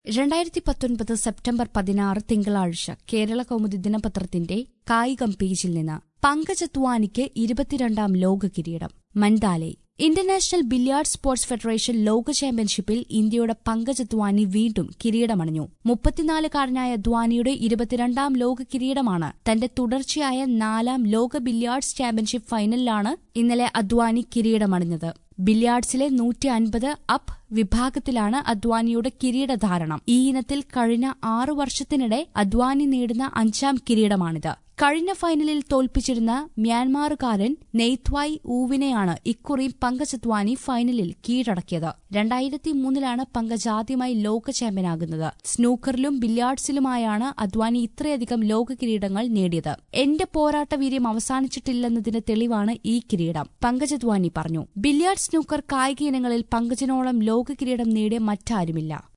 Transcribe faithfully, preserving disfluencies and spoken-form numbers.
രണ്ടായിരത്തി പത്തൊൻപത് സെപ്റ്റംബർ പതിനാറ് തിങ്കളാഴ്ച കേരള കൗമുദി ദിനപത്രത്തിന്റെ കായികം പേജിൽ നിന്ന് പങ്കജ് അദ്വാനിക്ക് ഇരുപത്തിരണ്ടാം ലോക കിരീടം. Mandalay international billiard sports federation ലോക ചാമ്പ്യൻഷിപ്പിൽ ഇന്ത്യയുടെ പങ്കജ് അദ്വാനി വീണ്ടും കിരീടമണിഞ്ഞു. മുപ്പത്തിനാലുകാരനായ അദ്വാനിയുടെ ഇരുപത്തിരണ്ടാം ലോക കിരീടമാണ്. തന്റെ തുടർച്ചയായ നാലാം ലോക ബില്യാർഡ്സ് ചാമ്പ്യൻഷിപ്പ് ഫൈനലിലാണ് ഇന്നലെ അദ്വാനി കിരീടമണിഞ്ഞത്. ബില്യാർഡ്സിലെ നൂറ്റി അൻപത് അപ്പ് വിഭാഗത്തിലാണ് അദ്വാനിയുടെ കിരീടധാരണം. ഈ ഇനത്തിൽ കഴിഞ്ഞ ആറു വർഷത്തിനിടെ അദ്വാനി നേടുന്ന അഞ്ചാം കിരീടമാണിത്. കഴിഞ്ഞ ഫൈനലിൽ തോൽപ്പിച്ചിരുന്ന മ്യാൻമാറുകാരൻ നെയ്ത്വായ് ഊവിനെയാണ് ഇക്കുറി പങ്കജ് അദ്വാനി ഫൈനലിൽ കീഴടക്കിയത്. രണ്ടായിരത്തി മൂന്നിലാണ് പങ്കജ് ആദ്യമായി ലോക ചാമ്പ്യനാകുന്നത്. സ്നൂക്കറിലും ബില്യാർഡ്സിലുമായാണ് അദ്വാനി ഇത്രയധികം ലോക കിരീടങ്ങൾ നേടിയത്. എന്റെ പോരാട്ടവീര്യം അവസാനിച്ചിട്ടില്ലെന്നതിന് തെളിവാണ് ഈ കിരീടം, പങ്കജ് അദ്വാനി പറഞ്ഞു. ബില്യാർഡ്, സ്നൂക്കർ കായിക ഇനങ്ങളിൽ പങ്കജിനോളം ലോക കിരീടം നേടിയ മറ്റാരുമില്ല.